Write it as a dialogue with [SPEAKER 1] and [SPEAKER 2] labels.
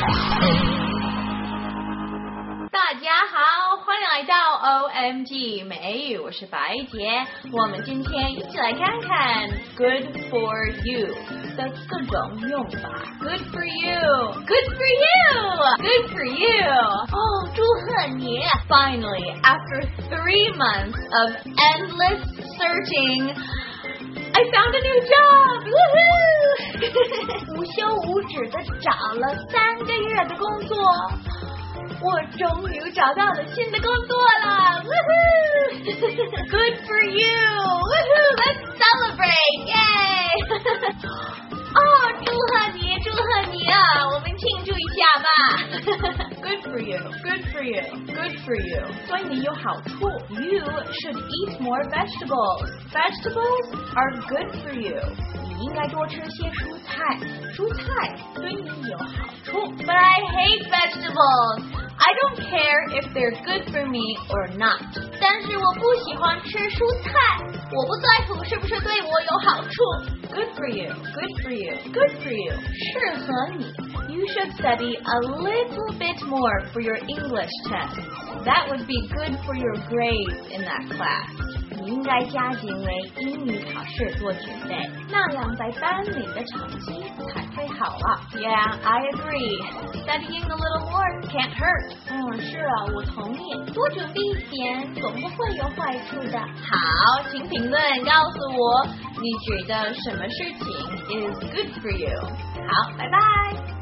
[SPEAKER 1] 大家好，欢迎来到 OMG 美语，我是白洁。我们今天一起来看看 Good for you 的各种用法。Good for you, Good for you, Good for you. 哦，祝贺你 ！Finally, after 3 months of endless searching.I found a new job! Woohoo! 无休无止的找了3个月的工作，我终于找到了新的工作了 Woohoo! Good for you! Woohoo! Let's celebrate! Yay! 哦，祝贺你，祝贺你啊！我们庆祝一下吧。Good for you, good for you, good for you. 对你有好处。You should eat more vegetables. Vegetables are good for you. 你应该多吃些蔬菜，蔬菜对你有好处。But I hate vegetables. I don't care if they're good for me or not. 但是我不喜欢吃蔬菜，我不在乎是不是对我有好处。Good for you, good for you, good for you. 适合你。You should study a little bit more for your English test. That would be good for your grades in that class. 你应该加紧为英语考试做准备，那样在班里的成绩才会好啊。Yeah, I agree. Studying a little more can't hurt. 是啊，我同意。多准备一点，总不会有坏处的。好，请评论告诉我，你觉得什么事情 is good for you? 好，拜拜。